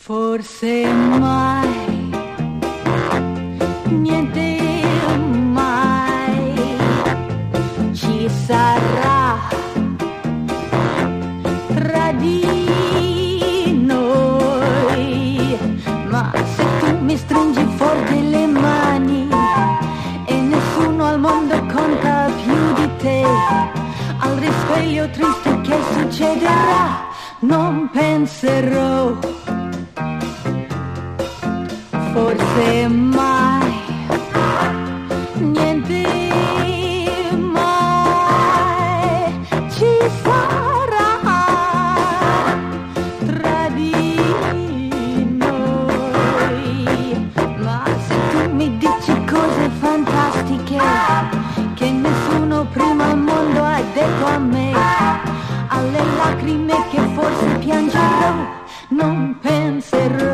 Forse mai, niente mai ci sarà tra di noi, ma se tu mi stringi forte le mani e nessuno al mondo conta più di te, al risveglio triste che succederà non penserò. Forse mai, niente mai ci sarà tra di noi, ma se tu mi dici cose fantastiche che nessuno prima al mondo ha detto a me, alle lacrime che forse piangerò non penserò.